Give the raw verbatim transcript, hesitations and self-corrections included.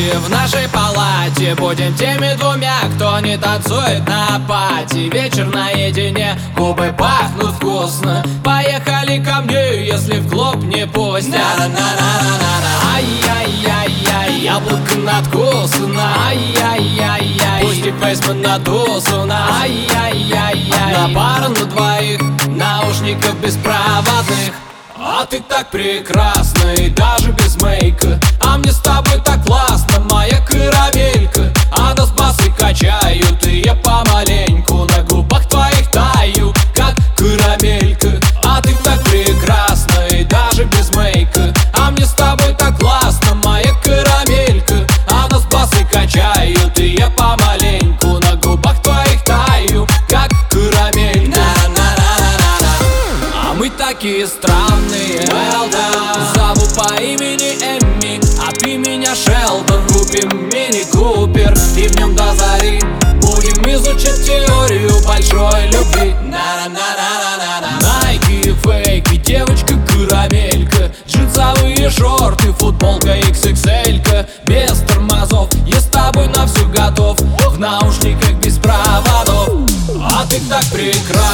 кровати в нашей палате. Будем теми двумя, кто не танцует на пати. Вечер наедине, губы пахнут вкусно. Поехали ко мне, если в клуб не пустят. Ай-яй-яй-яй, яблоко надкусано. Ай-яй-яй-яй, пустик бейсмен надусано. Ай-яй-яй-яй, одна пара на двоих, наушников беспроводных. А ты так прекрасна и даже без мейка. А мне с тобой так классно, моя карамелька. А нас басы качают, и я помаленьку на губах твоих таю, как карамелька. А ты так прекрасна и даже без мейка. А мне с тобой так классно, моя карамелька. А нас басы качают, и я помаленьку на губах твоих таю, как карамелька. А мы такие странные, well done. Зову по имени Эмми, а ты меня Шелдон. Купим мини-купер и в нем до зари будем изучать теорию большой любви. Найки, фейки, девочка карамелька, джинсовые шорты, футболка икс икс эль-ка. Без тормозов, я с тобой на все готов, в наушниках без проводов. А ты так прекрасна